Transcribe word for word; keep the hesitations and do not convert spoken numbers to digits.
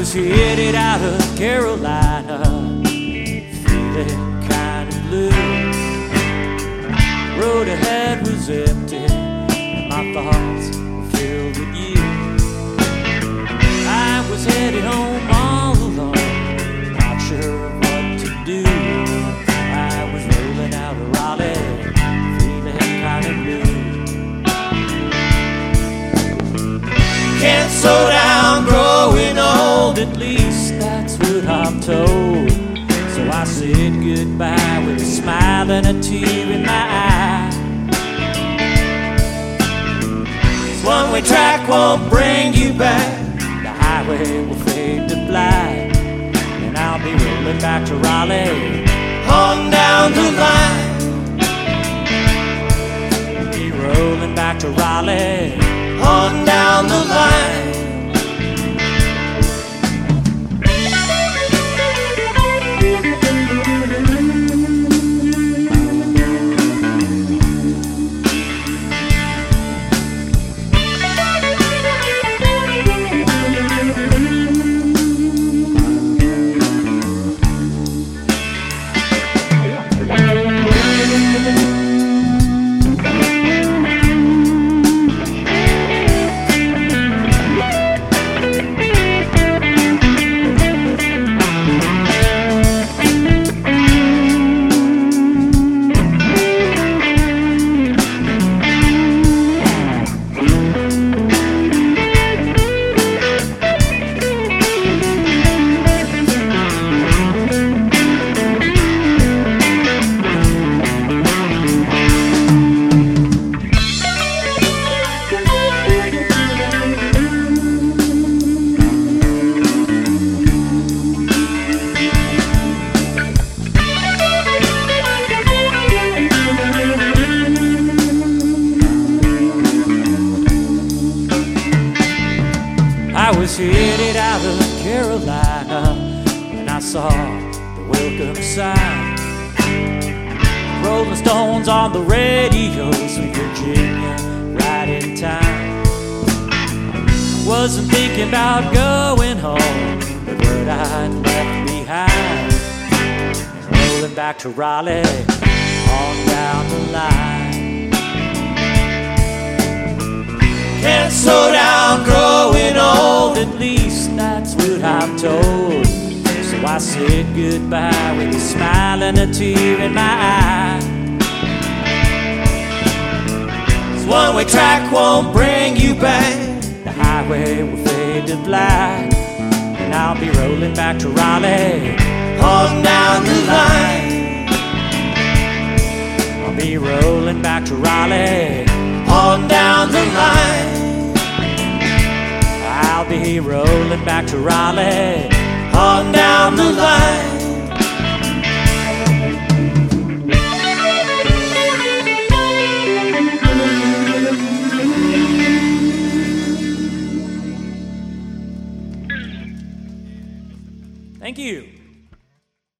was headed out of Carolina, feeling kind of blue. The road ahead was empty, and my thoughts were filled with you. I was headed home all alone, not sure of what to do. I was rolling out of Raleigh, feeling kind of blue. Can't slow down, growing old, at least that's what I'm told. So I said goodbye with a smile and a tear in my eye. This one-way track won't bring you back, the highway will fade to black, and I'll be rolling back to Raleigh, on down the line. Be rolling back to Raleigh, on down the line. I was headed out of Carolina when I saw the welcome sign. Rolling Stones on the radio, sweet Virginia, right in time. Wasn't thinking about going home, but what I'd left behind. Rolling back to Raleigh, on down the line. Can't slow down, growing old, at least that's what I'm told. So I said goodbye with a smile and a tear in my eye. This one-way track won't bring you back, the highway will fade to black, and I'll be rolling back to Raleigh, on down the line. I'll be rolling back to Raleigh, on down the line. I'll be rolling back to Raleigh, on down the line.